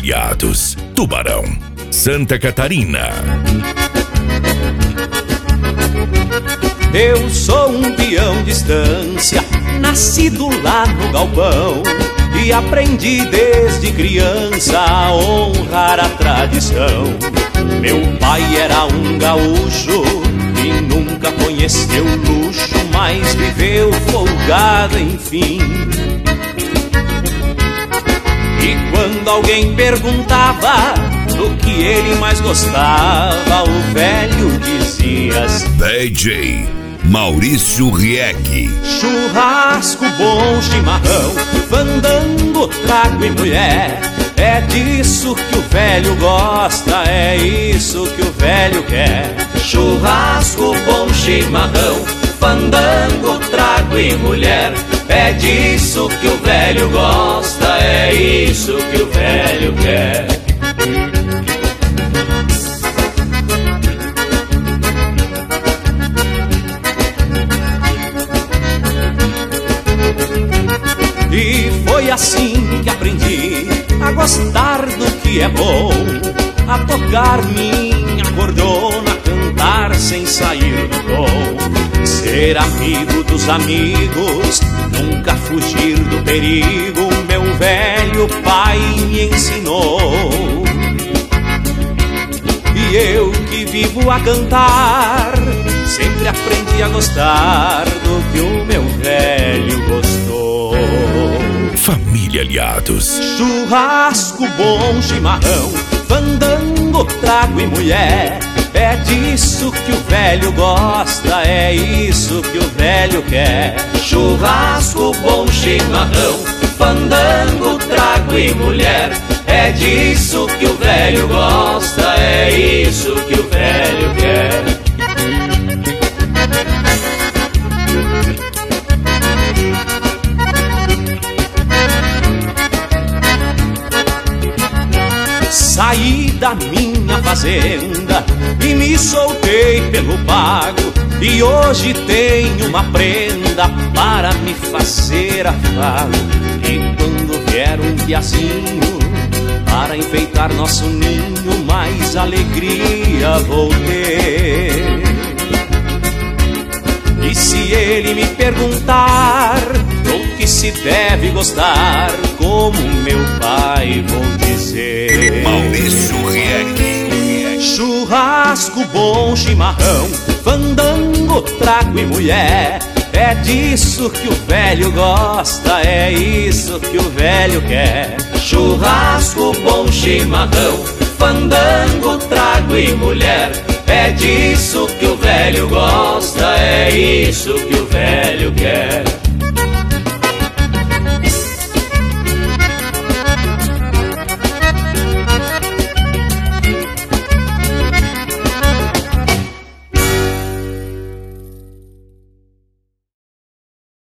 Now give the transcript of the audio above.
Aliados, Tubarão, Santa Catarina. Eu sou um peão de estância, nascido lá no galpão, e aprendi desde criança a honrar a tradição. Meu pai era um gaúcho e nunca conheceu luxo, mas viveu folgado enfim. E quando alguém perguntava do que ele mais gostava, o velho dizia assim: DJ Maurício Rieck. churrasco, bom chimarrão, fandango, trago e mulher. É disso que o velho gosta, é isso que o velho quer. Churrasco, bom chimarrão, fandango, trago e mulher. É disso que o velho gosta, é isso que o velho quer. E foi assim que aprendi a gostar do que é bom, a tocar minha cordona, cantar sem sair do tom, ser amigo dos amigos, nunca fugir do perigo, meu velho pai me ensinou. E eu que vivo a cantar, sempre aprendi a gostar do que o meu velho gostou. Família Aliados. Churrasco, bom chimarrão, fandango, trago e mulher. É disso que o velho gosta, é isso que o velho quer. Churrasco, bom chimarrão, fandango, trago e mulher. É disso que o velho gosta, é isso que o velho quer. Saí da minha fazenda e me soltei pelo pago, e hoje tenho uma prenda para me fazer afago. E quando vier um piazinho para enfeitar nosso ninho, mais alegria vou ter. E se ele me perguntar o que se deve gostar, como meu pai vou dizer: Maurício Rieck. churrasco, bom chimarrão, fandango, trago e mulher. É disso que o velho gosta, é isso que o velho quer. Churrasco, bom chimarrão, fandango, trago e mulher. É disso que o velho gosta, é isso que o velho quer.